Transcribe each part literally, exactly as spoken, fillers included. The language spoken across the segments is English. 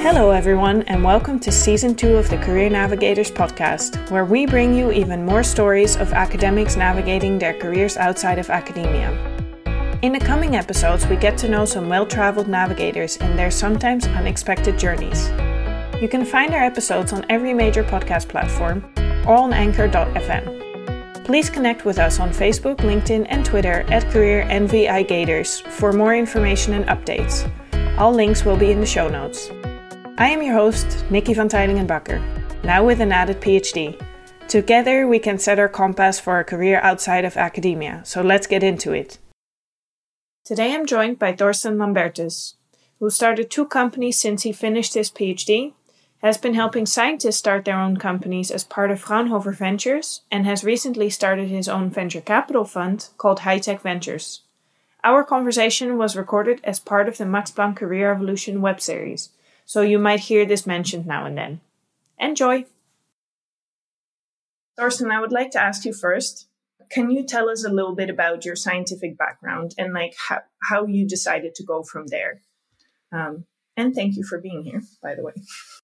Hello everyone, and welcome to season two of the Career Navigators podcast, where we bring you even more stories of academics navigating their careers outside of academia. In the coming episodes, we get to know some well-traveled navigators in their sometimes unexpected journeys. You can find our episodes on every major podcast platform or on anchor dot f m. Please connect with us on Facebook, LinkedIn, and Twitter at Career N V I Gators for more information and updates. All links will be in the show notes. I am your host, Nikki van Teylingen-Bakker, now with an added PhD. Together we can set our compass for a career outside of academia, so let's get into it. Today I'm joined by Thorsten Lambertus, who started two companies since he finished his PhD, has been helping scientists start their own companies as part of Fraunhofer Ventures, and has recently started his own venture capital fund called High-Tech Ventures. Our conversation was recorded as part of the Max Planck Career Evolution web series, so you might hear this mentioned now and then. Enjoy! Thorsten, I would like to ask you first, can you tell us a little bit about your scientific background and like how, how you decided to go from there? Um, and thank you for being here, by the way.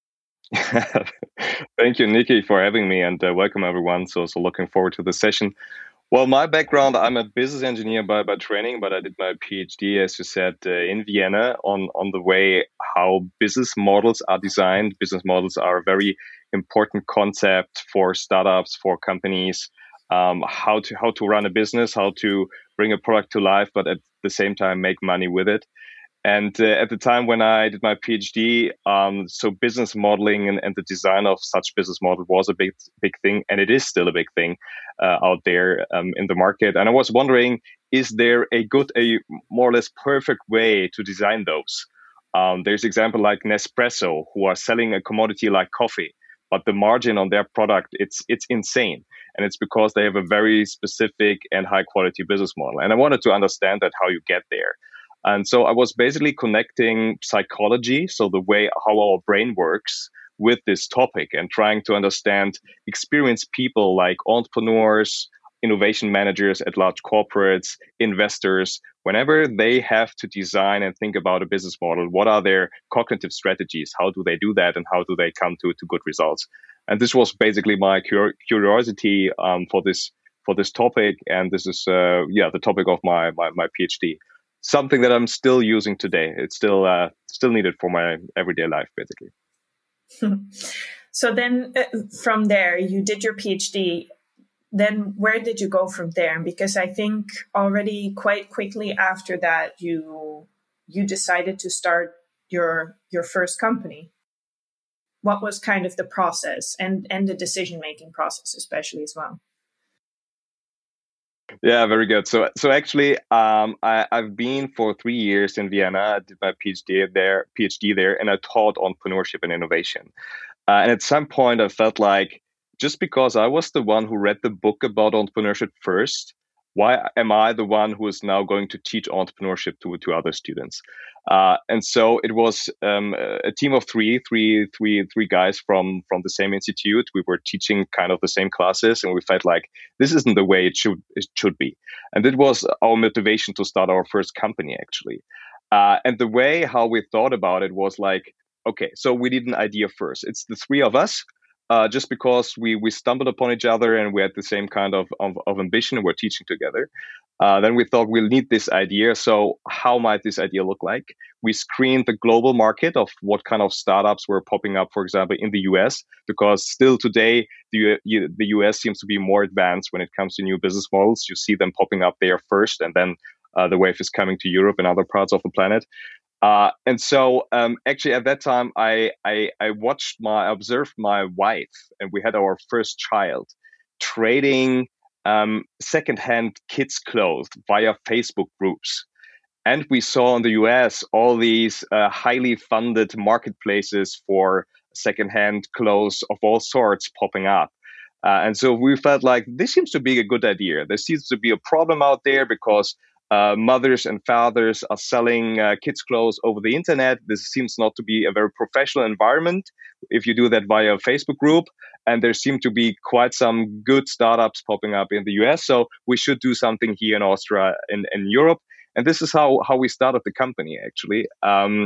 Thank you, Nikki, for having me, and uh, welcome everyone. So, so looking forward to the session. Well, my background, I'm a business engineer by, by training, but I did my PhD, as you said, uh, in Vienna on, on the way how business models are designed. Business models are a very important concept for startups, for companies, um, how to how to run a business, how to bring a product to life, but at the same time make money with it. And uh, at the time when I did my PhD, um, so business modeling and, and the design of such business model was a big, big thing, and it is still a big thing uh, out there um, in the market. And I was wondering, is there a good, a more or less perfect way to design those? Um, there's example like Nespresso, who are selling a commodity like coffee, but the margin on their product, it's it's insane. And it's because they have a very specific and high quality business model. And I wanted to understand that how you get there. And so I was basically connecting psychology, so the way how our brain works, with this topic and trying to understand experienced people like entrepreneurs, innovation managers at large corporates, investors, whenever they have to design and think about a business model, what are their cognitive strategies? How do they do that? And how do they come to, to good results? And this was basically my cur- curiosity um, for this for this topic. And this is, uh, yeah, the topic of my, my, my PhD. Something that I'm still using today. It's still uh, still needed for my everyday life, basically. So then uh, from there, you did your PhD. Then where did you go from there? Because I think already quite quickly after that, you you decided to start your your first company. What was kind of the process and, and the decision-making process, especially as well? Yeah, very good. So, so actually, um, I, I've been for three years in Vienna. I did my PhD there, PhD there, and I taught entrepreneurship and innovation. Uh, and at some point, I felt like just because I was the one who read the book about entrepreneurship first, why am I the one who is now going to teach entrepreneurship to to other students? Uh, and so it was um, a team of three, three, three, three guys from from the same institute. We were teaching kind of the same classes, and we felt like this isn't the way it should it should be. And it was our motivation to start our first company, actually. Uh, and the way how we thought about it was like, okay, so we need an idea first. It's the three of us. Uh, just because we we stumbled upon each other and we had the same kind of, of, of ambition, we're teaching together. Uh, then we thought we'll need this idea. So how might this idea look like? We screened the global market of what kind of startups were popping up, for example, in the U S, because still today, the, U- the U S seems to be more advanced when it comes to new business models. You see them popping up there first, and then uh, the wave is coming to Europe and other parts of the planet. Uh, and so, um, actually, at that time, I, I I watched my, I observed my wife, and we had our first child, trading um, secondhand kids' clothes via Facebook groups. And we saw in the U S all these uh, highly funded marketplaces for secondhand clothes of all sorts popping up. Uh, and so we felt like this seems to be a good idea. There seems to be a problem out there because Uh, mothers and fathers are selling uh, kids' clothes over the internet. This seems not to be a very professional environment if you do that via a Facebook group. And there seem to be quite some good startups popping up in the U S. So we should do something here in Austria and in Europe. And this is how, how we started the company, actually. Um,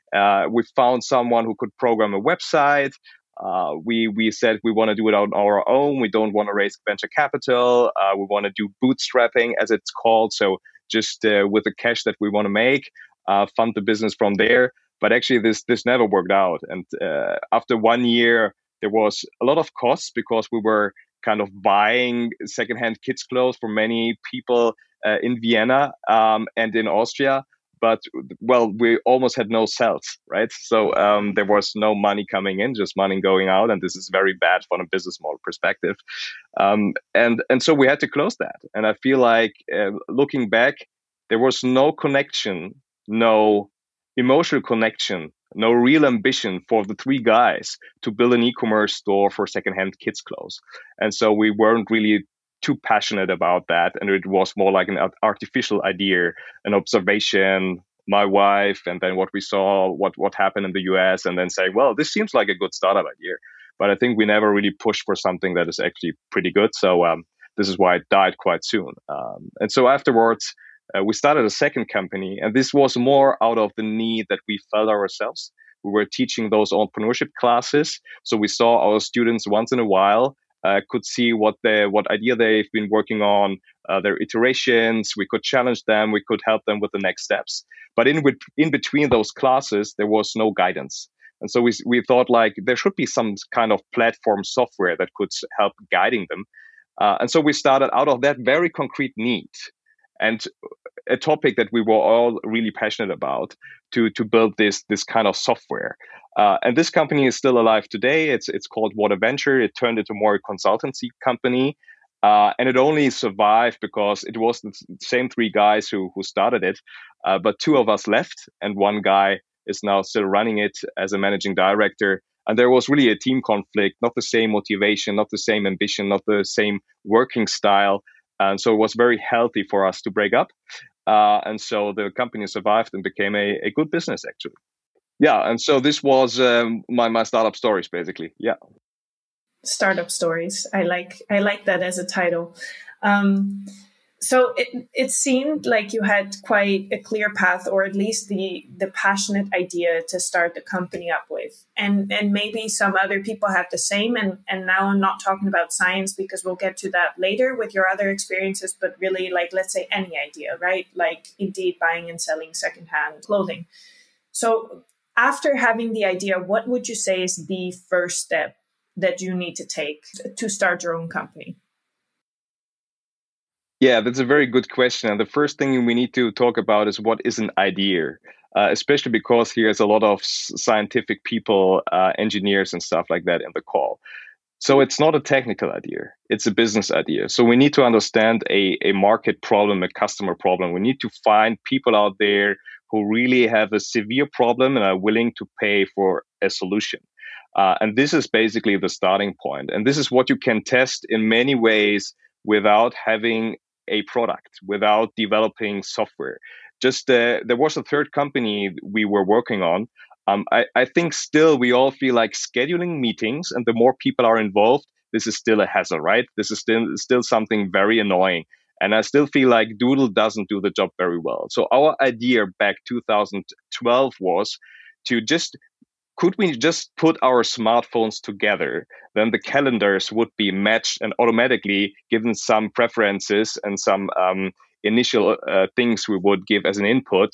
Uh, we found someone who could program a website. Uh, we we said we want to do it on our own. We don't want to raise venture capital. Uh, we want to do bootstrapping, as it's called. So just uh, with the cash that we want to make, uh, fund the business from there. But actually, this this never worked out. And uh, after one year, there was a lot of costs because we were kind of buying secondhand kids' clothes for many people uh, in Vienna um, and in Austria. But, well, we almost had no sales, right? So um, there was no money coming in, just money going out. And this is very bad from a business model perspective. Um, and, and so we had to close that. And I feel like uh, looking back, there was no connection, no emotional connection, no real ambition for the three guys to build an e-commerce store for secondhand kids' clothes. And so we weren't really too passionate about that. And it was more like an artificial idea, an observation, my wife, and then what we saw, what, what happened in the U S, and then say, well, this seems like a good startup idea. But I think we never really pushed for something that is actually pretty good. So um, this is why it died quite soon. Um, and so afterwards, uh, we started a second company. And this was more out of the need that we felt ourselves. We were teaching those entrepreneurship classes. So we saw our students once in a while. Uh, could see what they, what idea they've been working on, uh, their iterations. We could challenge them. We could help them with the next steps. But in in between those classes, there was no guidance. And so we we thought like there should be some kind of platform software that could help guiding them. Uh, and so we started out of that very concrete need and a topic that we were all really passionate about to to build this this kind of software. Uh, and this company is still alive today. It's it's called What a Venture. It turned into more a consultancy company, uh, and it only survived because it was the same three guys who who started it, uh, but two of us left, and one guy is now still running it as a managing director. And there was really a team conflict, not the same motivation, not the same ambition, not the same working style. And so it was very healthy for us to break up. Uh, and so the company survived and became a, a good business, actually. Yeah, and so this was um, my my startup stories, basically. Yeah, startup stories. I like I like that as a title. Um, so it it seemed like you had quite a clear path, or at least the the passionate idea to start the company up with, and and maybe some other people have the same. And and now I'm not talking about science because we'll get to that later with your other experiences, but really like let's say any idea, right? Like indeed buying and selling secondhand clothing. So after having the idea, what would you say is the first step that you need to take to start your own company? Yeah, that's a very good question. And the first thing we need to talk about is what is an idea, uh, especially because here's a lot of scientific people, uh, engineers and stuff like that in the call. So it's not a technical idea, it's a business idea. So we need to understand a, a market problem, a customer problem. We need to find people out there who really have a severe problem and are willing to pay for a solution. Uh, and this is basically the starting point. And this is what you can test in many ways without having a product, without developing software. Just uh, there was a third company we were working on. Um, I, I think still we all feel like scheduling meetings, and the more people are involved, this is still a hassle, right? This is still still something very annoying. And I still feel like Doodle doesn't do the job very well. So our idea back two thousand twelve was to just, could we just put our smartphones together? Then the calendars would be matched and automatically given some preferences and some um, initial uh, things we would give as an input,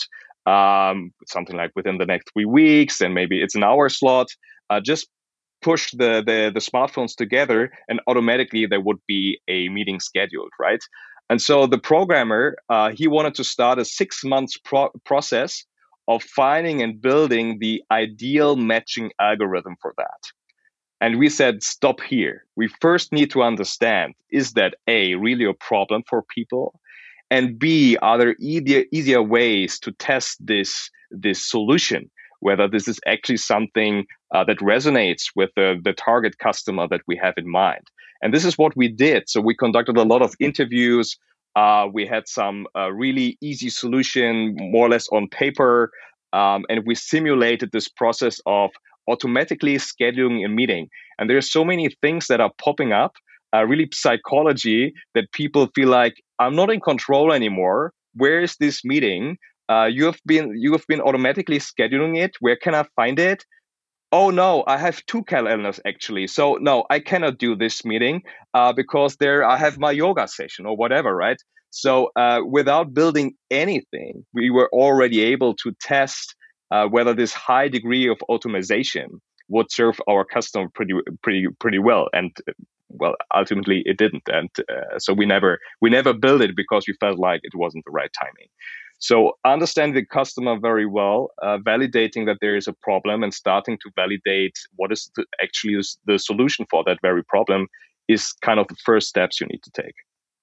um, something like within the next three weeks, and maybe it's an hour slot. Uh, just push the, the, the smartphones together and automatically there would be a meeting scheduled, right? And so the programmer, uh, he wanted to start a six months pro- process of finding and building the ideal matching algorithm for that. And we said, stop here. We first need to understand, is that A, really a problem for people? And B, are there easier, easier ways to test this, this solution, whether this is actually something uh, that resonates with the, the target customer that we have in mind. And this is what we did. So we conducted a lot of interviews. Uh, we had some uh, really easy solution, more or less on paper. Um, and we simulated this process of automatically scheduling a meeting. And there's so many things that are popping up, uh, really psychology, that people feel like, I'm not in control anymore. Where is this meeting? Uh, you have been you have been automatically scheduling it. Where can I find it? Oh no, I have two calendars actually. So no, I cannot do this meeting uh, because there I have my yoga session or whatever, right? So uh, without building anything, we were already able to test uh, whether this high degree of automation would serve our customer pretty pretty pretty well. And uh, well, ultimately it didn't, and uh, so we never we never built it because we felt like it wasn't the right timing. So understanding the customer very well, uh, validating that there is a problem, and starting to validate what is the, actually is the solution for that very problem is kind of the first steps you need to take.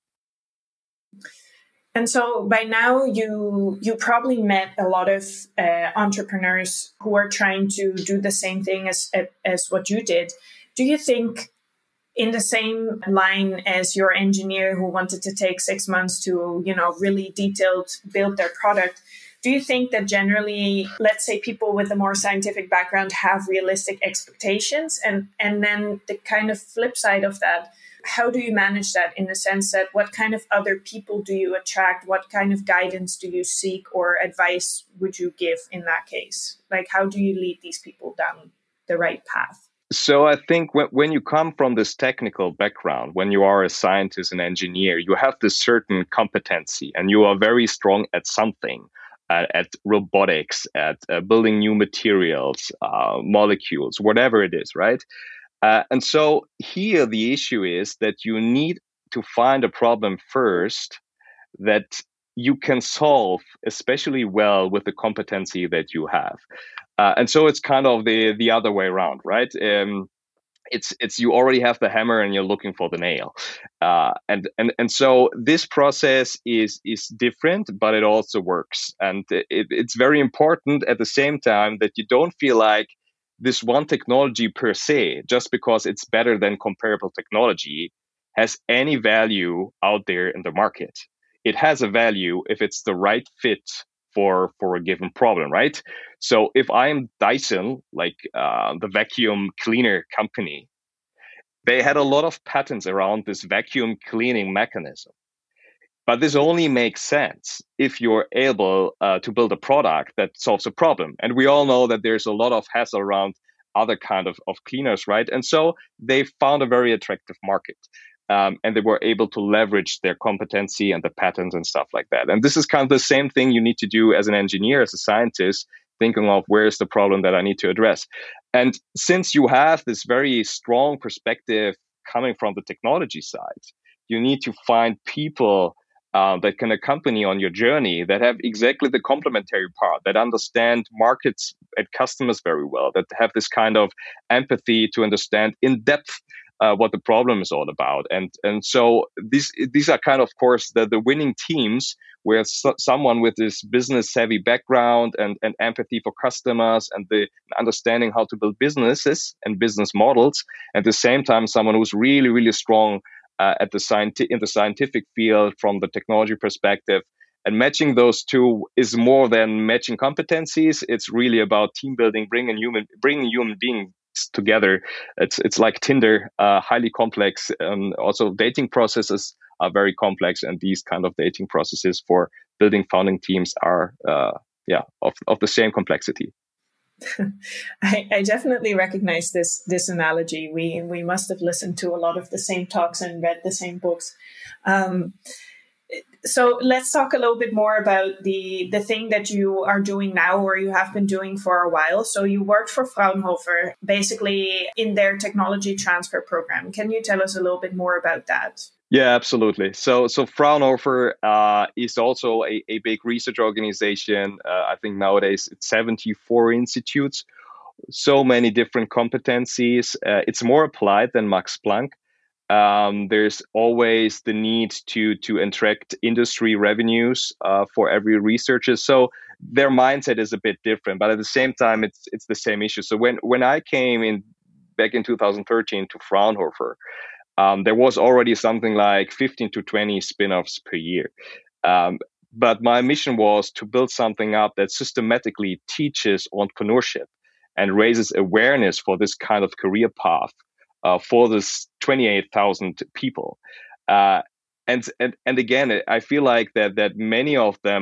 And so by now you you probably met a lot of uh, entrepreneurs who are trying to do the same thing as as what you did. Do you think, in the same line as your engineer who wanted to take six months to, you know, really detailed build their product, do you think that generally, let's say, people with a more scientific background have realistic expectations? And, and then the kind of flip side of that, how do you manage that, in the sense that what kind of other people do you attract? What kind of guidance do you seek, or advice would you give in that case? Like, how do you lead these people down the right path? So I think when, when you come from this technical background, when you are a scientist and engineer, you have this certain competency and you are very strong at something, uh, at robotics, at uh, building new materials, uh, molecules, whatever it is, right? Uh, and so here the issue is that you need to find a problem first that you can solve especially well with the competency that you have. Uh, and so it's kind of the the other way around, right? Um, it's it's you already have the hammer and you're looking for the nail, uh, and and and so this process is is different, but it also works, and it, it's very important at the same time that you don't feel like this one technology per se, just because it's better than comparable technology, has any value out there in the market. It has a value if it's the right fit for for a given problem, right? So if I'm Dyson, like uh, the vacuum cleaner company, they had a lot of patents around this vacuum cleaning mechanism. But this only makes sense if you're able uh, to build a product that solves a problem. And we all know that there's a lot of hassle around other kind of, of cleaners, right? And so they found a very attractive market. Um, and they were able to leverage their competency and the patents and stuff like that. And this is kind of the same thing you need to do as an engineer, as a scientist, thinking of where's the problem that I need to address. And since you have this very strong perspective coming from the technology side, you need to find people uh, that can accompany on your journey, that have exactly the complementary part, that understand markets and customers very well, that have this kind of empathy to understand in depth Uh, what the problem is all about. And and so these these are kind of, of course, the, the winning teams, where so, someone with this business savvy background and, and empathy for customers and the understanding how to build businesses and business models, at the same time, someone who's really, really strong uh, at the scienti- in the scientific field from the technology perspective. And matching those two is more than matching competencies. It's really about team building, bringing human, bringing human beings together. It's it's like Tinder, uh, highly complex. Um, also, dating processes are very complex, and these kind of dating processes for building founding teams are, uh, yeah, of of the same complexity. I, I definitely recognize this this analogy. We we must have listened to a lot of the same talks and read the same books. Um, So let's talk a little bit more about the, the thing that you are doing now, or you have been doing for a while. So you worked for Fraunhofer, basically in their technology transfer program. Can you tell us a little bit more about that? Yeah, absolutely. So, so Fraunhofer uh, is also a, a big research organization. Uh, I think nowadays it's seventy-four institutes, so many different competencies. Uh, it's more applied than Max Planck. Um, there's always the need to to attract industry revenues uh, for every researcher. So their mindset is a bit different, but at the same time, it's it's the same issue. So when when I came in back in two thousand thirteen to Fraunhofer, um, there was already something like fifteen to twenty spin-offs per year. Um, but my mission was to build something up that systematically teaches entrepreneurship and raises awareness for this kind of career path. Uh, for this twenty-eight thousand people. Uh, and, and and again, I feel like that that many of them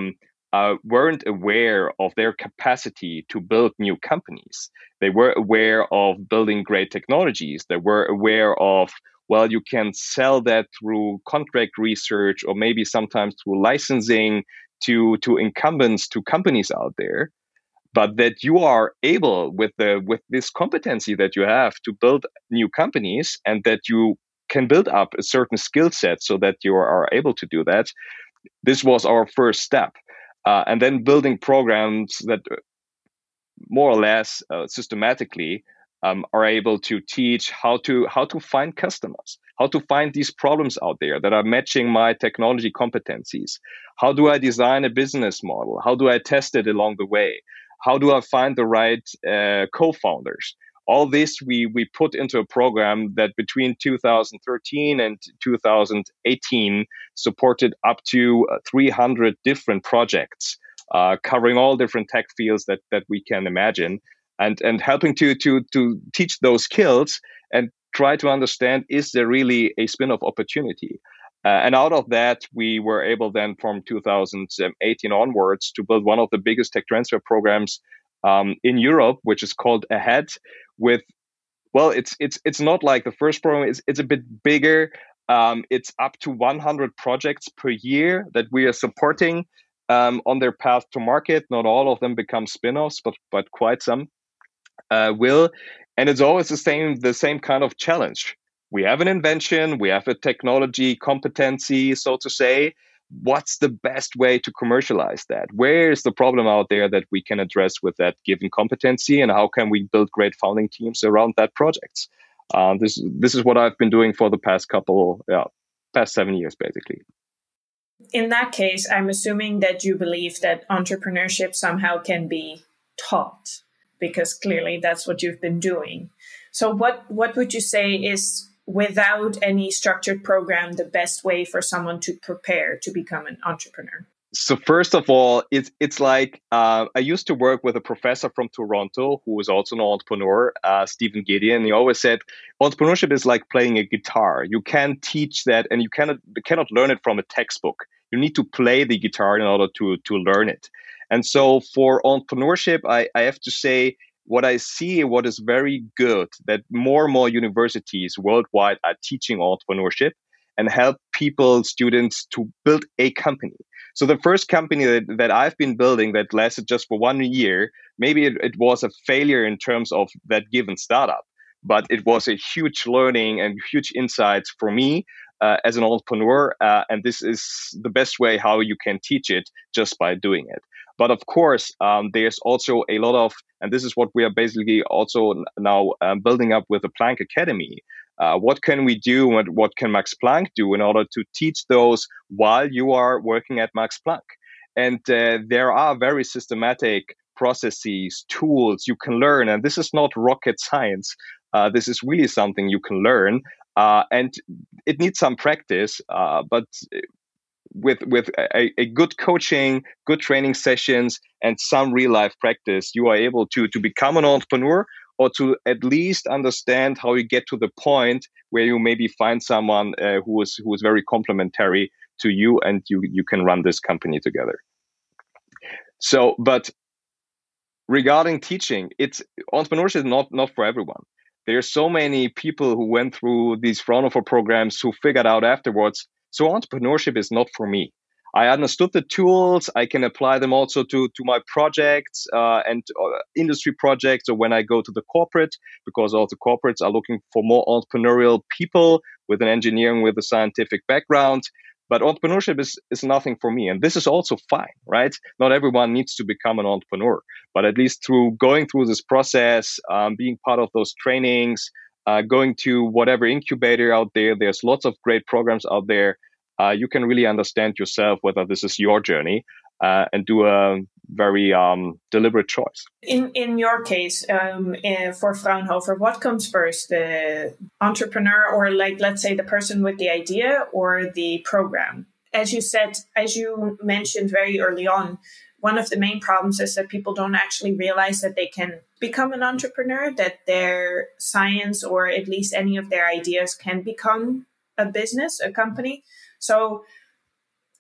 uh, weren't aware of their capacity to build new companies. They were aware of building great technologies. They were aware of, well, you can sell that through contract research or maybe sometimes through licensing to, to incumbents, to companies out there. But that you are able with the with this competency that you have to build new companies, and that you can build up a certain skill set so that you are able to do that. This was our first step. Uh, and then building programs that more or less uh, systematically um, are able to teach how to how to find customers, how to find these problems out there that are matching my technology competencies. How do I design a business model? How do I test it along the way? How do I find the right uh, co-founders? All this we we put into a program that between two thousand thirteen and two thousand eighteen supported up to three hundred different projects, uh, covering all different tech fields that that we can imagine, and and helping to to to teach those skills and try to understand, is there really a spin-off opportunity? Uh, and out of that, we were able then from two thousand eighteen onwards to build one of the biggest tech transfer programs um, in Europe, which is called AHEAD. With, well, it's it's it's not like the first program. It's it's a bit bigger. Um, it's up to one hundred projects per year that we are supporting um, on their path to market. Not all of them become spin-offs, but but quite some uh, will. And it's always the same the same kind of challenge. We have an invention, we have a technology competency, so to say. What's the best way to commercialize that? Where is the problem out there that we can address with that given competency, and how can we build great founding teams around that project? Um, this this is what I've been doing for the past couple, yeah, past seven years, basically. In that case, I'm assuming that you believe that entrepreneurship somehow can be taught, because clearly that's what you've been doing. So what, what would you say is, without any structured program, the best way for someone to prepare to become an entrepreneur? So first of all, it's it's like uh, I used to work with a professor from Toronto who was also an entrepreneur, uh, Stephen Gideon. He always said entrepreneurship is like playing a guitar. You can't teach that, and you cannot you cannot learn it from a textbook. You need to play the guitar in order to to learn it. And so for entrepreneurship, I, I have to say, what I see, what is very good, that more and more universities worldwide are teaching entrepreneurship and help people, students, to build a company. So the first company that, that I've been building that lasted just for one year, maybe it, it was a failure in terms of that given startup, but it was a huge learning and huge insights for me uh, as an entrepreneur. Uh, and this is the best way how you can teach it, just by doing it. But of course, um, there's also a lot of, and this is what we are basically also now um, building up with the Planck Academy. Uh, what can we do and what can Max Planck do in order to teach those while you are working at Max Planck? And uh, there are very systematic processes, tools you can learn. And this is not rocket science. Uh, this is really something you can learn. Uh, and it needs some practice, uh, but with with a, a good coaching, good training sessions, and some real life practice, you are able to to become an entrepreneur, or to at least understand how you get to the point where you maybe find someone uh, who is who is very complementary to you, and you you can run this company together. So, but regarding teaching, it's entrepreneurship is not not for everyone. There's so many people who went through these Fraunhofer programs who figured out afterwards, so entrepreneurship is not for me. I understood the tools. I can apply them also to, to my projects uh, and uh, industry projects, or when I go to the corporate, because all the corporates are looking for more entrepreneurial people with an engineering, with a scientific background. But entrepreneurship is, is nothing for me. And this is also fine, right? Not everyone needs to become an entrepreneur, but at least through going through this process, um, being part of those trainings, uh, going to whatever incubator out there, there's lots of great programs out there. Uh, you can really understand yourself whether this is your journey uh, and do a very um, deliberate choice. In in your case, um, uh, for Fraunhofer, what comes first, the entrepreneur, or like, let's say, the person with the idea, or the program? As you said, as you mentioned very early on, one of the main problems is that people don't actually realize that they can become an entrepreneur, that their science, or at least any of their ideas, can become a business, a company. So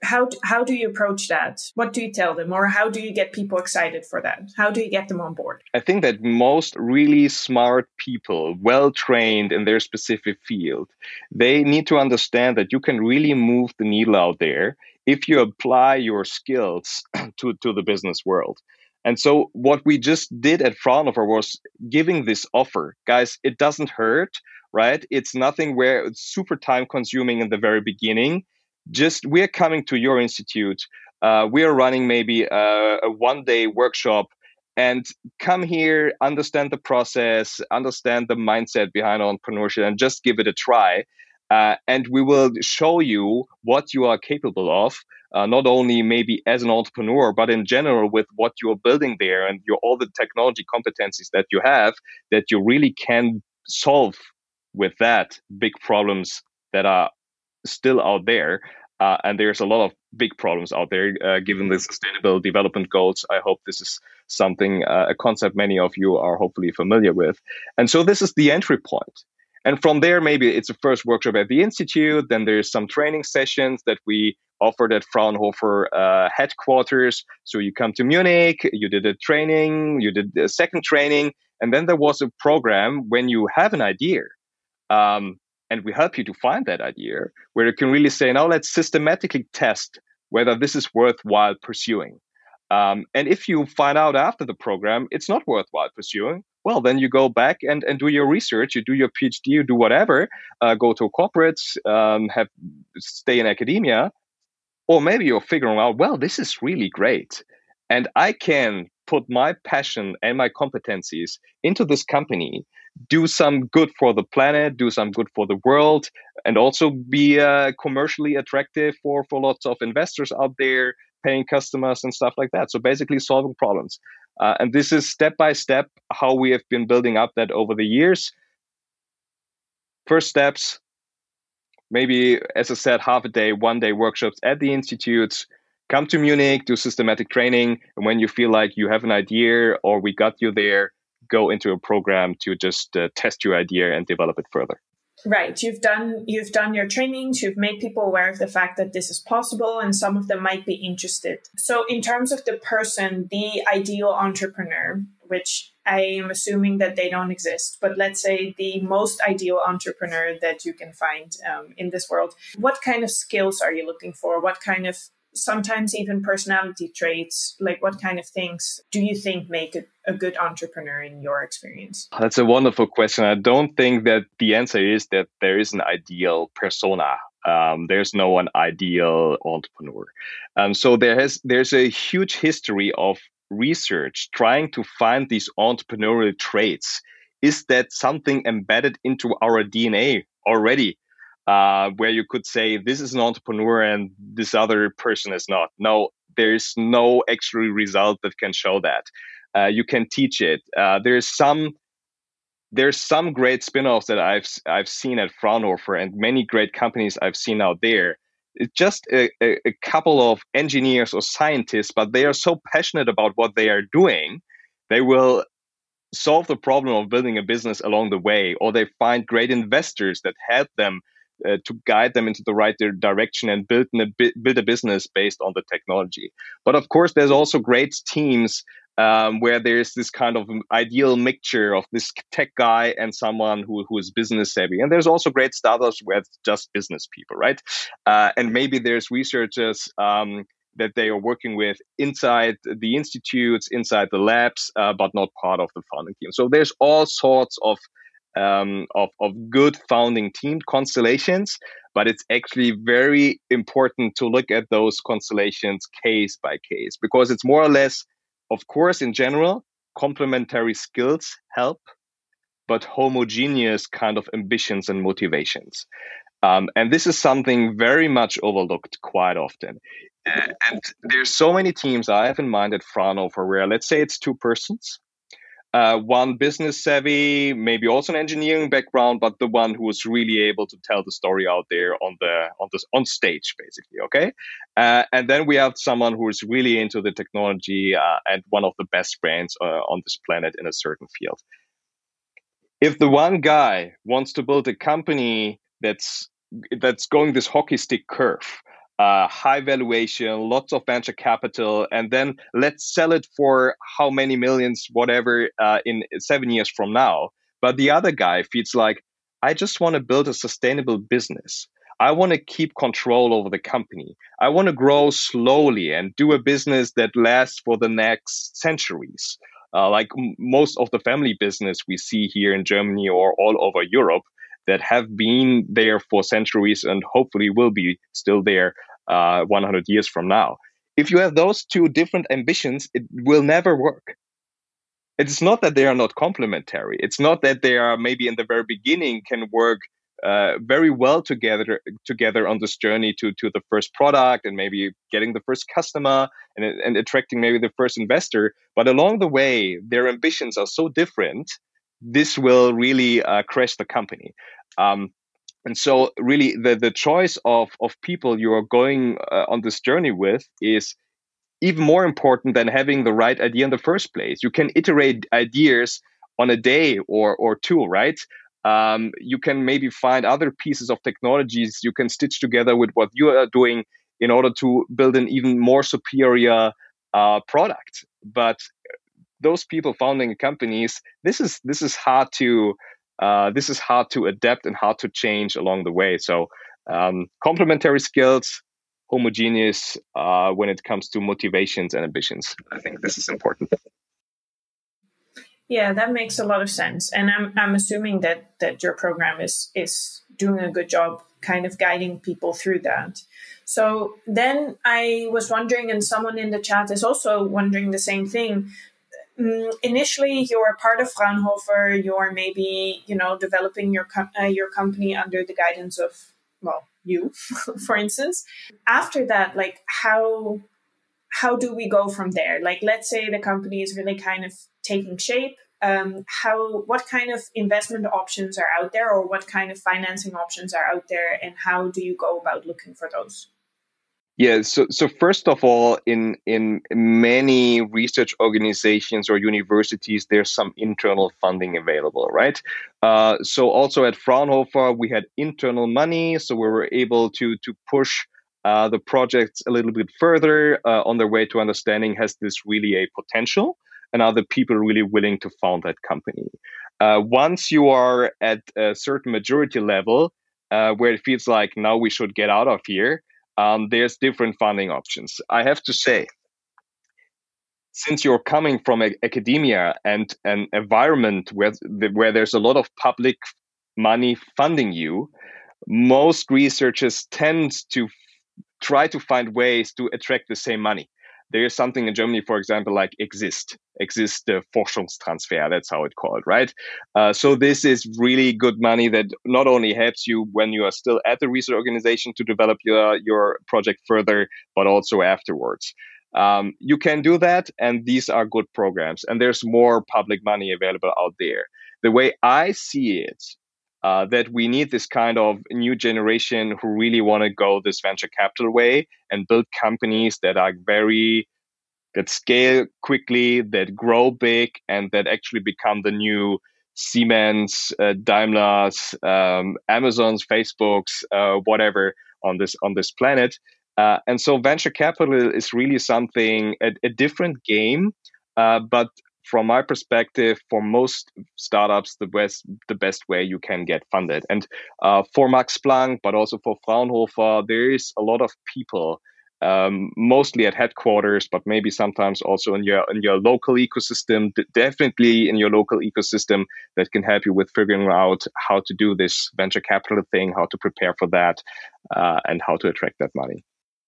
How how do you approach that? What do you tell them, or how do you get people excited for that? How do you get them on board? I think that most really smart people, well trained in their specific field, they need to understand that you can really move the needle out there if you apply your skills to, to the business world. And so what we just did at Fraunhofer was giving this offer. Guys, it doesn't hurt, right? It's nothing where it's super time consuming in the very beginning. Just we're coming to your institute. Uh, we're running maybe a, a one day workshop, and come here, understand the process, understand the mindset behind entrepreneurship, and just give it a try. Uh, and we will show you what you are capable of, uh, not only maybe as an entrepreneur, but in general with what you're building there and your all the technology competencies that you have, that you really can solve with that big problems that are still out there. Uh, and there's a lot of big problems out there, uh, given the sustainable development goals. I hope this is something, uh, a concept many of you are hopefully familiar with. And so this is the entry point. And from there, maybe it's a first workshop at the Institute. Then there's some training sessions that we offered at Fraunhofer uh, headquarters. So you come to Munich, you did a training, you did a second training. And then there was a program when you have an idea. Um, And we help you to find that idea where you can really say, now let's systematically test whether this is worthwhile pursuing. Um, and if you find out after the program, it's not worthwhile pursuing, well, then you go back and, and do your research, you do your PhD, you do whatever, uh, go to corporates, um, have stay in academia, or maybe you're figuring out, well, this is really great. And I can put my passion and my competencies into this company, do some good for the planet, do some good for the world, and also be uh, commercially attractive for, for lots of investors out there, paying customers and stuff like that. So basically solving problems. Uh, and this is step by step how we have been building up that over the years. First steps, maybe, as I said, half a day, one day workshops at the institutes. Come to Munich, do systematic training. And when you feel like you have an idea or we got you there, go into a program to just uh, test your idea and develop it further. Right. You've done you've done your trainings. You've made people aware of the fact that this is possible, and some of them might be interested. So in terms of the person, the ideal entrepreneur, which I am assuming that they don't exist, but let's say the most ideal entrepreneur that you can find um, in this world, what kind of skills are you looking for? What kind of, sometimes even personality traits, like what kind of things do you think make a, a good entrepreneur in your experience? That's a wonderful question. I don't think that the answer is that there is an ideal persona. Um, there's no one ideal entrepreneur. Um, so there has there's a huge history of research trying to find these entrepreneurial traits. Is that something embedded into our D N A already? Uh, where you could say this is an entrepreneur and this other person is not. No, there's no actual result that can show that. Uh, you can teach it. Uh, there's some there's some great spin-offs that I've I've seen at Fraunhofer and many great companies I've seen out there. It's just a, a, a couple of engineers or scientists, but they are so passionate about what they are doing, they will solve the problem of building a business along the way, or they find great investors that help them Uh, to guide them into the right direction and build a, build a business based on the technology. But of course, there's also great teams um, where there's this kind of ideal mixture of this tech guy and someone who, who is business savvy. And there's also great startups where it's just business people, right? Uh, and maybe there's researchers um, that they are working with inside the institutes, inside the labs, uh, but not part of the founding team. So there's all sorts of Um, of, of good founding team constellations, but it's actually very important to look at those constellations case by case, because it's more or less, of course, in general, complementary skills help, but homogeneous kind of ambitions and motivations. Um, and this is something very much overlooked quite often. Uh, and there's so many teams I have in mind at Fraunhofer where, let's say it's two persons, Uh, one business savvy, maybe also an engineering background, but the one who was really able to tell the story out there on the on the on stage, basically. Okay, uh, and then we have someone who is really into the technology uh, and one of the best brains uh, on this planet in a certain field. If the one guy wants to build a company that's that's going this hockey stick curve, uh, high valuation, lots of venture capital, and then let's sell it for how many millions, whatever, uh, in seven years from now. But the other guy feels like, I just want to build a sustainable business. I want to keep control over the company. I want to grow slowly and do a business that lasts for the next centuries. Uh, like m- most of the family business we see here in Germany or all over Europe that have been there for centuries and hopefully will be still there uh, one hundred years from now. If you have those two different ambitions, it will never work. It's not that they are not complementary. It's not that they are maybe in the very beginning can work uh, very well together together on this journey to to the first product and maybe getting the first customer and, and attracting maybe the first investor. But along the way, their ambitions are so different. This will really uh, crash the company. Um, and so, really, the the choice of of people you are going uh, on this journey with is even more important than having the right idea in the first place. You can iterate ideas on a day or or two, right? Um, you can maybe find other pieces of technologies you can stitch together with what you are doing in order to build an even more superior uh, product. But those people founding companies, this is this is hard to uh, this is hard to adapt and hard to change along the way. So um, complementary skills, homogeneous uh, when it comes to motivations and ambitions. I think this is important. Yeah, that makes a lot of sense, and I'm I'm assuming that that your program is is doing a good job, kind of guiding people through that. So then I was wondering, and someone in the chat is also wondering the same thing. Mm, initially, you're part of Fraunhofer. You're maybe you know developing your com- uh, your company under the guidance of well you, for instance. After that, like how how do we go from there? Like, let's say the company is really kind of taking shape. Um, how, what kind of investment options are out there, or what kind of financing options are out there, and how do you go about looking for those? Yeah, so so first of all, in in many research organizations or universities, there's some internal funding available, right? Uh, so also at Fraunhofer, we had internal money, so we were able to to push uh, the projects a little bit further uh, on their way to understanding, has this really a potential, and are the people really willing to found that company? Uh, once you are at a certain maturity level, uh, where it feels like now we should get out of here. Um, there's different funding options. I have to say, since you're coming from a, academia and an environment where where there's a lot of public money funding you, most researchers tend to f- try to find ways to attract the same money. There is something in Germany, for example, like Exist, Exist uh, Forschungstransfer, that's how it's called, right? Uh, so this is really good money that not only helps you when you are still at the research organization to develop your, your project further, but also afterwards. Um, you can do that, and these are good programs, and there's more public money available out there. The way I see it, uh, that we need this kind of new generation who really want to go this venture capital way and build companies that are very, that scale quickly, that grow big, and that actually become the new Siemens, uh, Daimlers, um, Amazons, Facebooks, uh, whatever on this on this planet. Uh, and so venture capital is really something, a, a different game, uh, but from my perspective, for most startups, the best the best way you can get funded. And uh, for Max Planck, but also for Fraunhofer, there is a lot of people, um, mostly at headquarters, but maybe sometimes also in your in your local ecosystem. d- Definitely in your local ecosystem that can help you with figuring out how to do this venture capital thing, how to prepare for that, uh, and how to attract that money.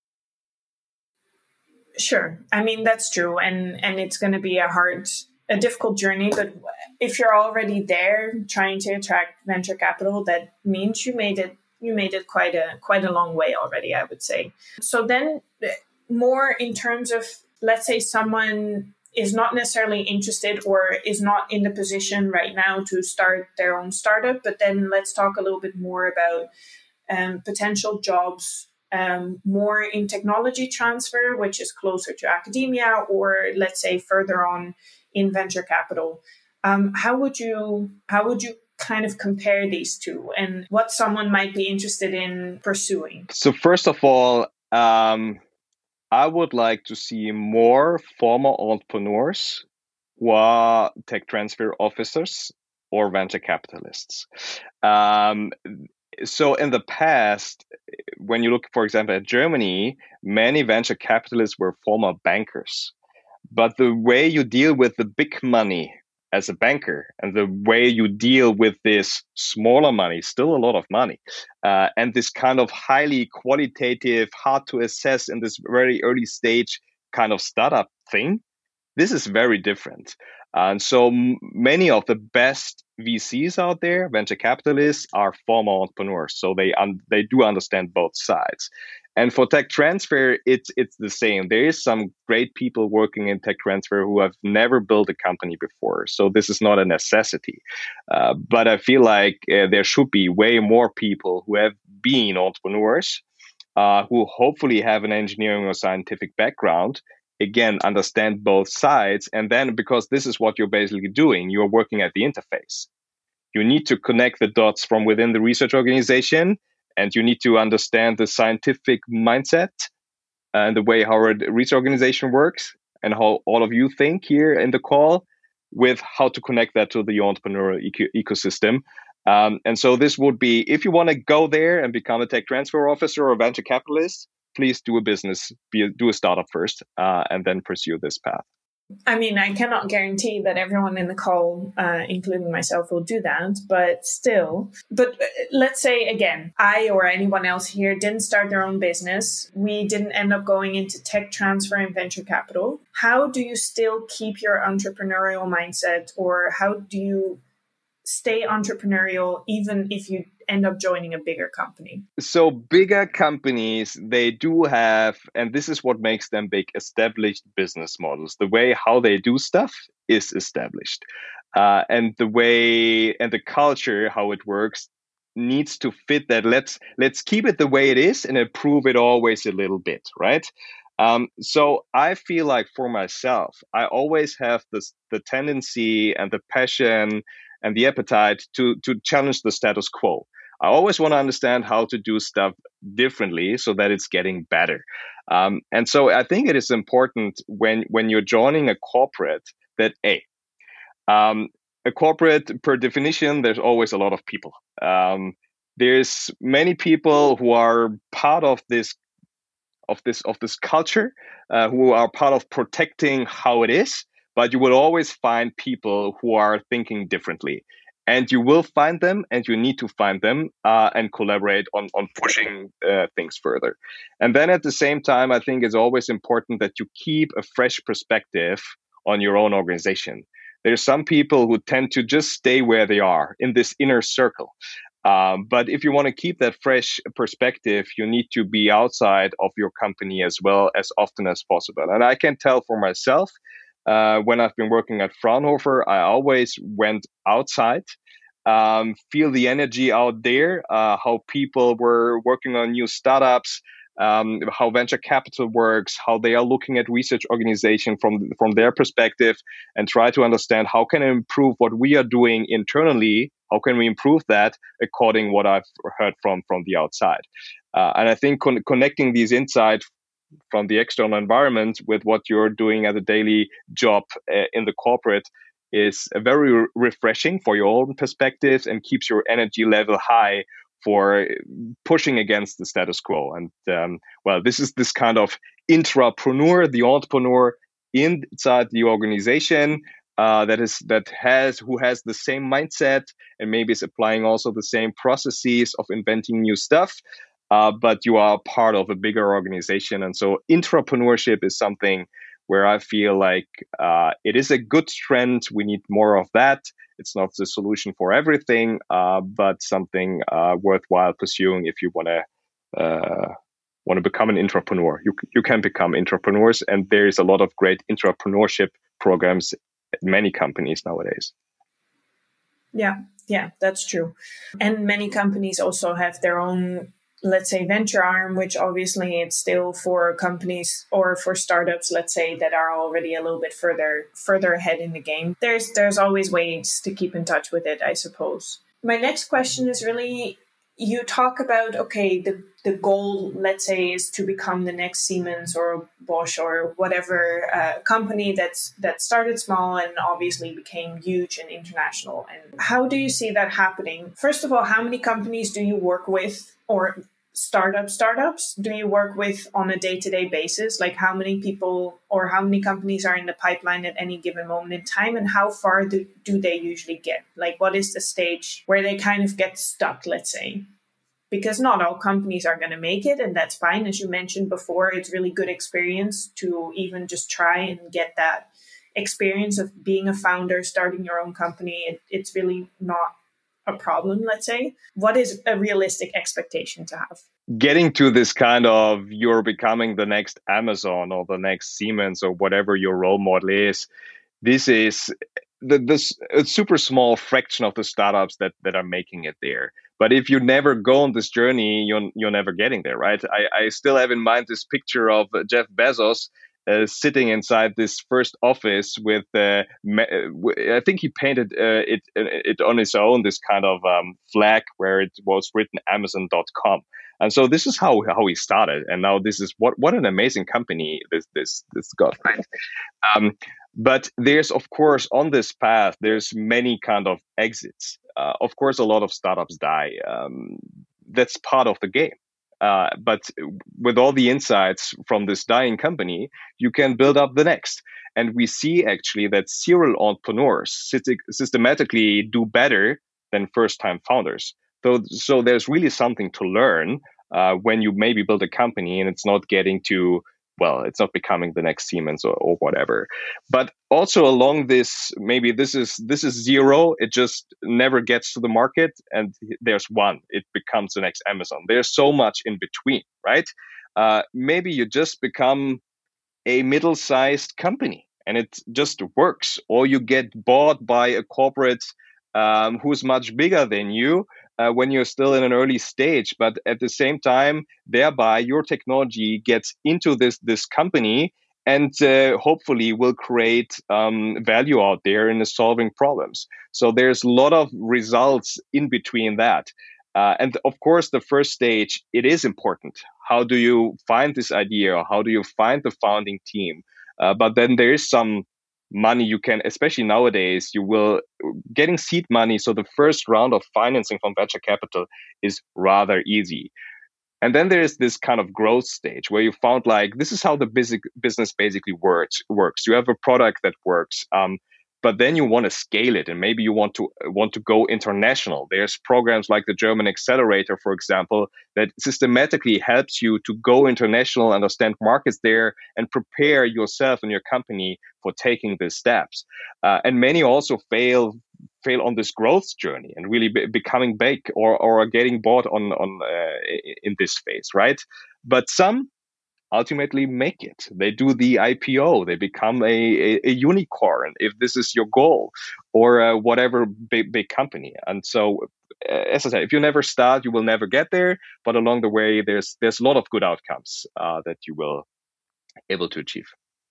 Sure. I mean, that's true. And, and it's going to be a hard, a difficult journey. But if you're already there trying to attract venture capital, that means you made it, you made it quite a, quite a long way already, I would say. So then more in terms of, let's say someone is not necessarily interested or is not in the position right now to start their own startup. But then let's talk a little bit more about um, potential jobs, um, more in technology transfer, which is closer to academia, or let's say further on in venture capital. Um, how would you how would you kind of compare these two, and what someone might be interested in pursuing? So first of all, um, I would like to see more former entrepreneurs who are tech transfer officers or venture capitalists. Um, so in the past, when you look, for example, at Germany, many venture capitalists were former bankers. But the way you deal with the big money as a banker and the way you deal with this smaller money, still a lot of money, uh, and this kind of highly qualitative, hard to assess in this very early stage kind of startup thing, this is very different. And so m- many of the best V Cs out there, venture capitalists, are former entrepreneurs. So they un- they do understand both sides. And for tech transfer, it's it's the same. There is some great people working in tech transfer who have never built a company before. So this is not a necessity. Uh, but I feel like uh, there should be way more people who have been entrepreneurs, uh, who hopefully have an engineering or scientific background, again, understand both sides. And then, because this is what you're basically doing, you're working at the interface. You need to connect the dots from within the research organization, and you need to understand the scientific mindset and the way how a research organization works and how all of you think here in the call, with how to connect that to the entrepreneurial eco- ecosystem. Um, and so this would be, if you want to go there and become a tech transfer officer or a venture capitalist, please do a business, be a, do a startup first, uh, and then pursue this path. I mean, I cannot guarantee that everyone in the call, uh, including myself, will do that, but still. But let's say, again, I or anyone else here didn't start their own business. We didn't end up going into tech transfer and venture capital. How do you still keep your entrepreneurial mindset, or how do you stay entrepreneurial even if you end up joining a bigger company? So bigger companies, they do have, and this is what makes them big, established business models. The way how they do stuff is established. Uh, and the way and the culture, how it works, needs to fit that. Let's let's keep it the way it is and improve it always a little bit, right? Um, so I feel like for myself, I always have this the tendency and the passion and the appetite to to challenge the status quo. I always want to understand how to do stuff differently so that it's getting better. Um, and so I think it is important when when you're joining a corporate that a um, a corporate, per definition, there's always a lot of people. Um, there's many people who are part of this of this of this culture, uh, who are part of protecting how it is. But you will always find people who are thinking differently, and you will find them, and you need to find them uh, and collaborate on on pushing uh, things further. And then at the same time, I think it's always important that you keep a fresh perspective on your own organization. There's some people who tend to just stay where they are in this inner circle. Um, but if you want to keep that fresh perspective, you need to be outside of your company as well as often as possible. And I can tell for myself, uh, when I've been working at Fraunhofer, I always went outside, um, feel the energy out there, uh, how people were working on new startups, um, how venture capital works, how they are looking at research organization from from their perspective, and try to understand how can I improve what we are doing internally. How can we improve that according to what I've heard from from the outside? Uh, and I think con- connecting these insights from the external environment with what you're doing as a daily job uh, in the corporate is uh, very re- refreshing for your own perspectives and keeps your energy level high for pushing against the status quo. And um, well, this is this kind of intrapreneur, the entrepreneur inside the organization uh, that is that has who has the same mindset and maybe is applying also the same processes of inventing new stuff. Uh, but you are part of a bigger organization, and so intrapreneurship is something where I feel like uh, it is a good trend. We need more of that. It's not the solution for everything, uh, but something uh, worthwhile pursuing if you want to uh, want to become an intrapreneur. You you can become intrapreneurs, and there is a lot of great intrapreneurship programs at many companies nowadays. Yeah, yeah, that's true. And many companies also have their own, let's say, venture arm, which obviously it's still for companies or for startups, let's say, that are already a little bit further further ahead in the game. There's there's always ways to keep in touch with it, I suppose. My next question is really, you talk about, okay, the the goal, let's say, is to become the next Siemens or Bosch or whatever uh, company that's that started small and obviously became huge and international. And how do you see that happening? First of all, how many companies do you work with, or startup startups do you work with on a day-to-day basis? Like how many people or how many companies are in the pipeline at any given moment in time, and how far do, do they usually get? Like what is the stage where they kind of get stuck, let's say? Because not all companies are going to make it, and that's fine. As you mentioned before, it's really good experience to even just try and get that experience of being a founder, starting your own company. It, it's really not a problem, let's say. What is a realistic expectation to have? Getting to this kind of you're becoming the next Amazon or the next Siemens or whatever your role model is, this is the this a super small fraction of the startups that, that are making it there. But if you never go on this journey, you're, you're never getting there, right? I, I still have in mind this picture of Jeff Bezos uh, sitting inside this first office with, uh, I think he painted uh, it it on his own, this kind of um, flag where it was written Amazon dot com. And so this is how, how he started. And now this is what, what an amazing company this this this got, right? Um, but there's, of course, on this path, there's many kind of exits. Uh, of course, a lot of startups die. Um, that's part of the game. Uh, but with all the insights from this dying company, you can build up the next. And we see actually that serial entrepreneurs systematically do better than first-time founders. So, so there's really something to learn uh, when you maybe build a company and it's not getting to, well, it's not becoming the next Siemens or, or whatever. But also along this, maybe this is this is zero. It just never gets to the market, and there's one. It becomes the next Amazon. There's so much in between, right? Uh, maybe you just become a middle-sized company, and it just works. Or you get bought by a corporate um, who's much bigger than you, Uh, when you're still in an early stage, but at the same time, thereby your technology gets into this this company and uh, hopefully will create um, value out there in solving problems. So there's a lot of results in between that. Uh, and of course, the first stage, it is important. How do you find this idea? How do you find the founding team? Uh, but then there is some money you can, especially nowadays, you will getting seed money. So the first round of financing from venture capital is rather easy. And then there is this kind of growth stage where you found like, this is how the basic business basically works. works. You have a product that works, um, but then you want to scale it, and maybe you want to want to go international. There's programs like the German Accelerator, for example, that systematically helps you to go international, understand markets there, and prepare yourself and your company for taking these steps. Uh, and many also fail fail on this growth journey and really be, becoming big or or getting bought on on uh, in this phase, right? But some ultimately make it. They do the I P O. They become a, a, a unicorn, if this is your goal, or uh, whatever big, big company. And so, uh, as I said, if you never start, you will never get there. But along the way, there's there's a lot of good outcomes uh, that you will able to achieve.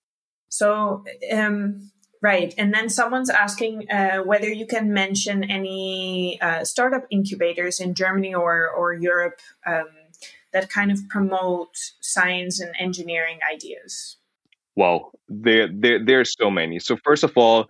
So, um, right. And then someone's asking uh, whether you can mention any uh, startup incubators in Germany or, or Europe um, that kind of promote science and engineering ideas. Wow, there, there, there's so many. So first of all,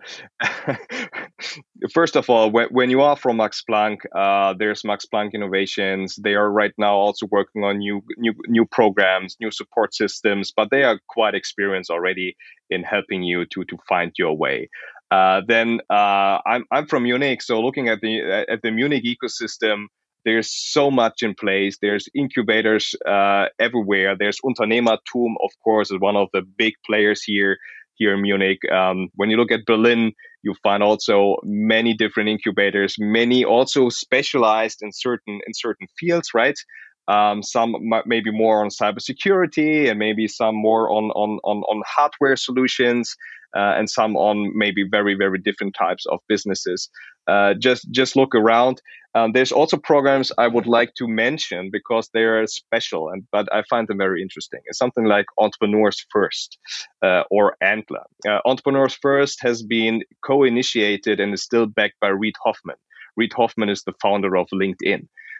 first of all, when, when you are from Max Planck, uh, there's Max Planck Innovations. They are right now also working on new, new, new programs, new support systems, but they are quite experienced already in helping you to to find your way. Uh, then uh, I'm I'm from Munich, so looking at the at the Munich ecosystem, there's so much in place. There's incubators uh, everywhere. There's Unternehmertum, of course, is one of the big players here, here in Munich. Um, when you look at Berlin, you find also many different incubators, many also specialized in certain in certain fields, right? Um, some maybe more on cybersecurity, and maybe some more on on on, on hardware solutions, uh, and some on maybe very very different types of businesses. Uh, just just look around. Um, there's also programs I would like to mention because they are special, and but I find them very interesting. It's something like Entrepreneurs First uh, or Antler. Uh, Entrepreneurs First has been co-initiated and is still backed by Reid Hoffman. Reid Hoffman is the founder of LinkedIn.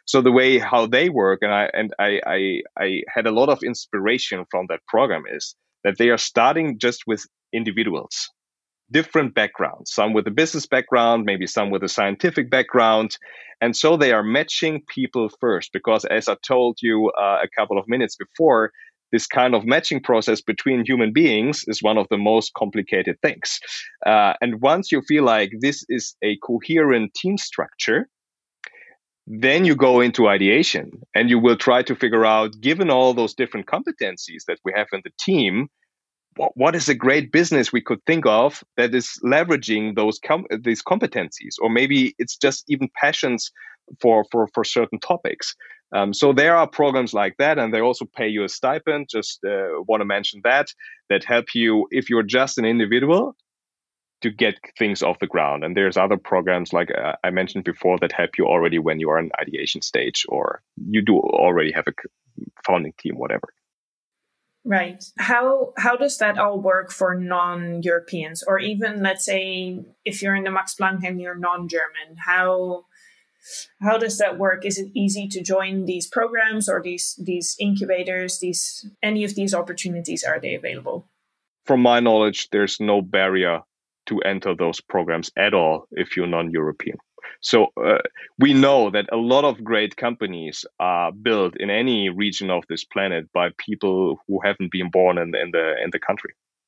So the way how they work, and I and I, I I had a lot of inspiration from that program, is that they are starting just with individuals, different backgrounds, some with a business background, maybe some with a scientific background. And so they are matching people first, because as I told you uh, a couple of minutes before, this kind of matching process between human beings is one of the most complicated things. Uh, and once you feel like this is a coherent team structure, then you go into ideation and you will try to figure out, given all those different competencies that we have in the team, what, what is a great business we could think of that is leveraging those com- these competencies, or maybe it's just even passions for for for certain topics. Um, so there are programs like that, and they also pay you a stipend. Just uh, want to mention that that help you if you're just an individual to get things off the ground. And there's other programs like uh, I mentioned before that help you already when you are in ideation stage, or you do already have a founding team, whatever. Right. How how does that all work for non-Europeans, or even, let's say, if you're in the Max Planck and you're non-German? How how does that work? Is it easy to join these programs or these these incubators? These any of these opportunities, are they available? From my knowledge, there's no barrier to enter those programs at all if you're non-European. So uh, we know that a lot of great companies are built in any region of this planet by people who haven't been born in the in the, in the country.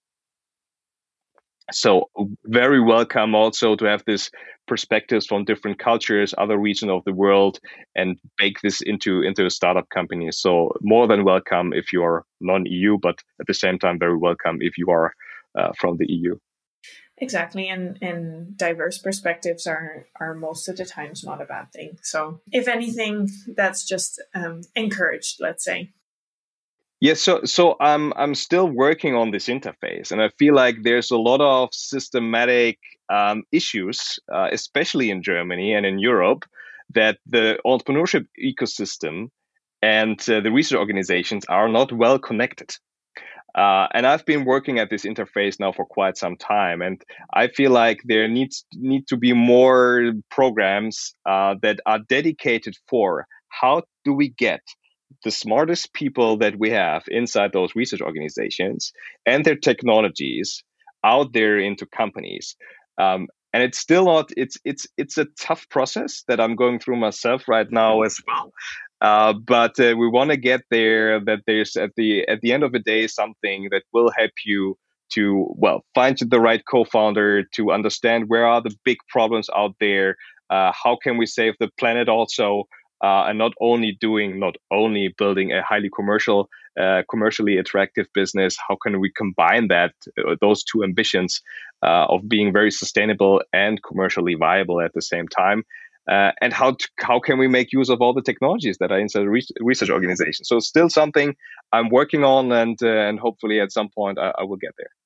So very welcome also to have this perspectives from different cultures, other regions of the world, and bake this into into a startup company. So more than welcome if you are non-E U, but at the same time very welcome if you are uh, from the E U. Exactly, and and diverse perspectives are are most of the times not a bad thing. So if anything, that's just um, encouraged, let's say. Yes, so so I'm I'm still working on this interface, and I feel like there's a lot of systematic um, issues, uh, especially in Germany and in Europe, that the entrepreneurship ecosystem and uh, the research organizations are not well connected. Uh, and I've been working at this interface now for quite some time, and I feel like there needs need to be more programs uh, that are dedicated for how do we get the smartest people that we have inside those research organizations and their technologies out there into companies. Um, and it's still not, it's, it's, it's a tough process that I'm going through myself right now as well. Uh, but uh, we want to get there, that there's at the, at the end of the day, something that will help you to, well, find the right co-founder, to understand where are the big problems out there. Uh, how can we save the planet also? Uh, and not only doing, not only building a highly commercial, uh, commercially attractive business. How can we combine that, uh, those two ambitions uh, of being very sustainable and commercially viable at the same time? Uh, and how to, how can we make use of all the technologies that are inside the re- research organization? So it's still something I'm working on, and uh, and hopefully at some point I, I will get there.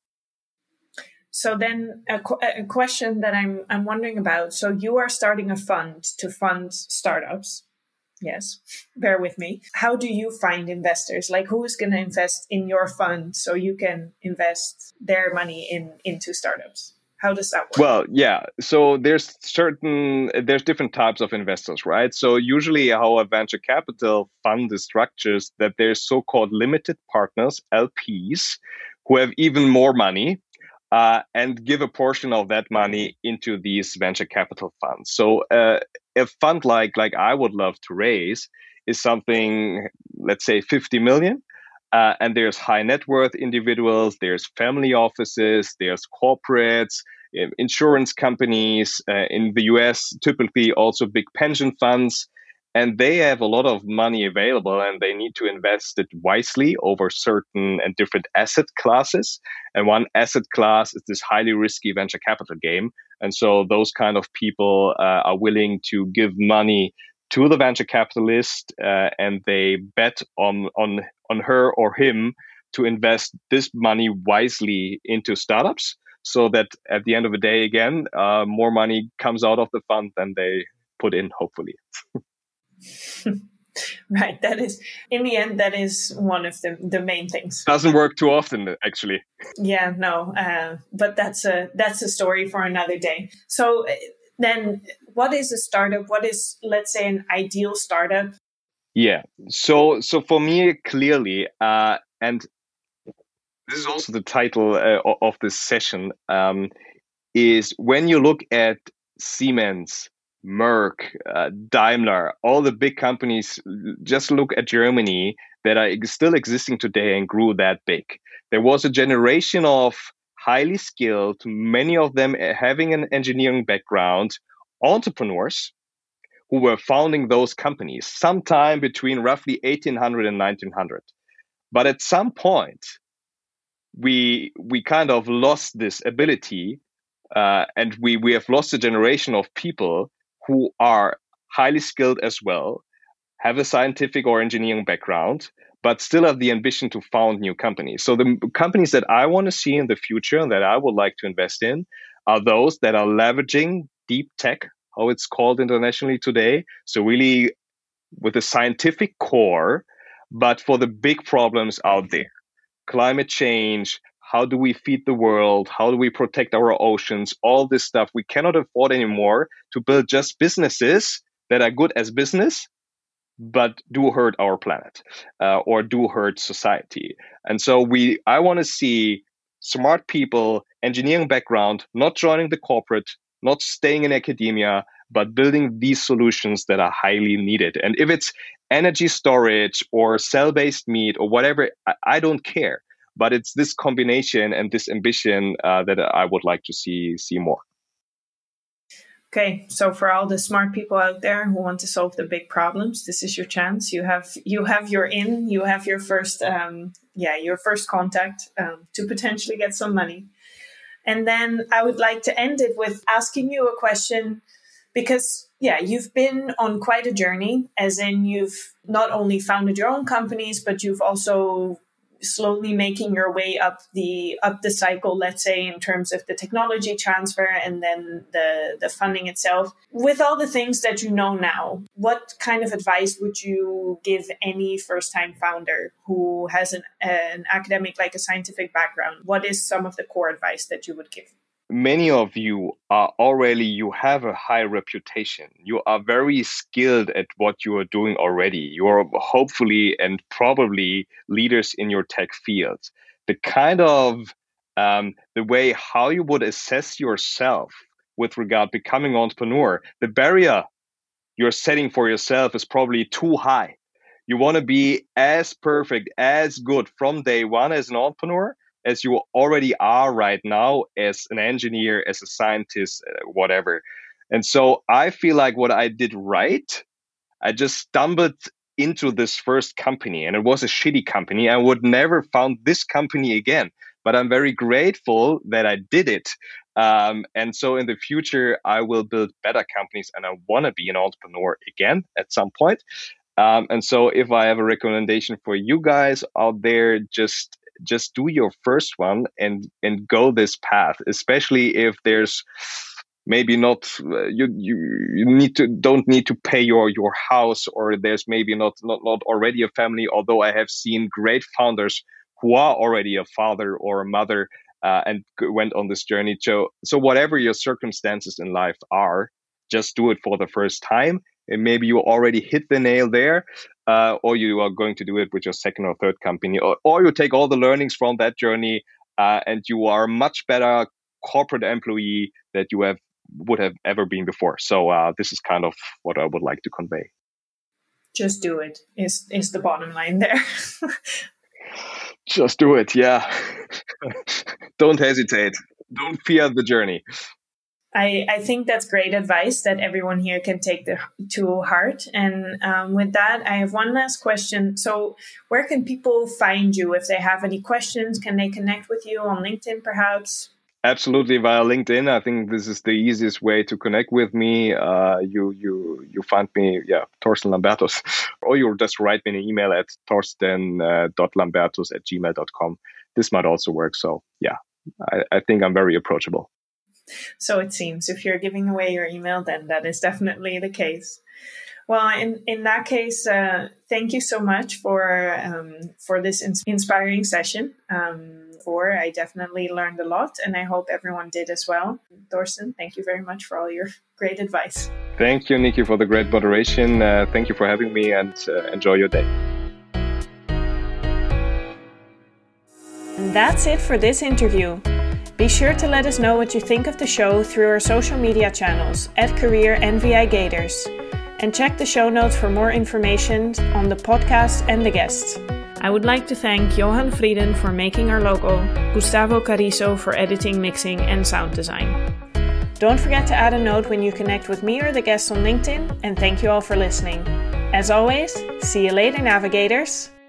So then a, qu- a question that I'm I'm wondering about. So you are starting a fund to fund startups. Yes, bear with me. How do you find investors? Like, who is going to invest in your fund so you can invest their money in into startups? How does that work? Well, yeah. So there's certain, there's different types of investors, right? So usually how a venture capital fund is structured, that there's so-called limited partners, L Ps, who have even more money uh, and give a portion of that money into these venture capital funds. So uh, a fund like like I would love to raise is something, let's say fifty million. Uh, and there's high net worth individuals, there's family offices, there's corporates, insurance companies, uh, in the U S, typically also big pension funds. And they have a lot of money available, and they need to invest it wisely over certain and different asset classes. And one asset class is this highly risky venture capital game. And so those kind of people uh, are willing to give money to the venture capitalist, uh, and they bet on on on her or him to invest this money wisely into startups, so that at the end of the day, again, uh, more money comes out of the fund than they put in, hopefully. Right. That is, in the end, that is one of the, the main things. Doesn't work too often, actually. Yeah, no, uh, but that's a that's a story for another day. So then what is a startup? What is, let's say, an ideal startup? Yeah. So, so for me, clearly, uh, and this is also the title uh, of this session, um, is when you look at Siemens, Merck, uh, Daimler, all the big companies, just look at Germany that are still existing today and grew that big. There was a generation of highly skilled, many of them having an engineering background, entrepreneurs who were founding those companies sometime between roughly eighteen hundred and nineteen hundred. But at some point, we we kind of lost this ability, uh, and we we have lost a generation of people who are highly skilled as well, have a scientific or engineering background, but still have the ambition to found new companies. So the companies that I want to see in the future and that I would like to invest in are those that are leveraging deep tech, how it's called internationally today. So really with a scientific core, but for the big problems out there. Climate change, how do we feed the world? How do we protect our oceans? All this stuff. We cannot afford anymore to build just businesses that are good as business, but do hurt our planet uh, or do hurt society. And so we, I want to see smart people, engineering background, not joining the corporate, not staying in academia, but building these solutions that are highly needed. And if it's energy storage or cell-based meat or whatever, I, I don't care. But it's this combination and this ambition uh, that I would like to see see more. Okay, so for all the smart people out there who want to solve the big problems, this is your chance. You have you have your in, you have your first um, yeah your first contact um, to potentially get some money. And then I would like to end it with asking you a question, because yeah, you've been on quite a journey, as in you've not only founded your own companies, but you've also slowly making your way up the up the cycle, let's say, in terms of the technology transfer and then the the funding itself. With all the things that you know now, what kind of advice would you give any first-time founder who has an, an academic, like a scientific background? What is some of the core advice that you would give? Many of you are already, you have a high reputation. You are very skilled at what you are doing already. You are hopefully and probably leaders in your tech field. The kind of, um, the way how you would assess yourself with regard becoming an entrepreneur, the barrier you're setting for yourself is probably too high. You want to be as perfect, as good from day one as an entrepreneur as you already are right now as an engineer, as a scientist, whatever. And so I feel like what I did right, I just stumbled into this first company, and it was a shitty company. I would never found this company again, but I'm very grateful that I did it. Um, and so in the future, I will build better companies, and I want to be an entrepreneur again at some point. Um, and so if I have a recommendation for you guys out there, just just do your first one and and go this path, especially if there's maybe not uh, you, you you need to don't need to pay your your house, or there's maybe not not not already a family, although I have seen great founders who are already a father or a mother uh, and went on this journey. So so whatever your circumstances in life are, just do it for the first time. And maybe you already hit the nail there, uh, or you are going to do it with your second or third company, or, or you take all the learnings from that journey uh, and you are a much better corporate employee that you have would have ever been before. So uh, this is kind of what I would like to convey. Just do it is, is the bottom line there. Just do it, yeah. Don't hesitate. Don't fear the journey. I, I think that's great advice that everyone here can take the, to heart. And um, with that, I have one last question. So where can people find you if they have any questions? Can they connect with you on LinkedIn, perhaps? Absolutely, via LinkedIn. I think this is the easiest way to connect with me. Uh, you you you find me, yeah, Torsten Lambertus, or you just write me an email at torsten dot lambertus at gmail dot com. This might also work. So yeah, I, I think I'm very approachable. So it seems. If you're giving away your email, then that is definitely the case. Well, in, in that case, uh, thank you so much for um, for this ins- inspiring session. Um, for I definitely learned a lot, and I hope everyone did as well. Torsten, thank you very much for all your great advice. Thank you, Nikki, for the great moderation. Uh, thank you for having me, and uh, enjoy your day. And that's it for this interview. Be sure to let us know what you think of the show through our social media channels at Career N V I Gators. And check the show notes for more information on the podcast and the guests. I would like to thank Johan Frieden for making our logo, Gustavo Carrizo for editing, mixing, and sound design. Don't forget to add a note when you connect with me or the guests on LinkedIn, and thank you all for listening. As always, see you later, navigators!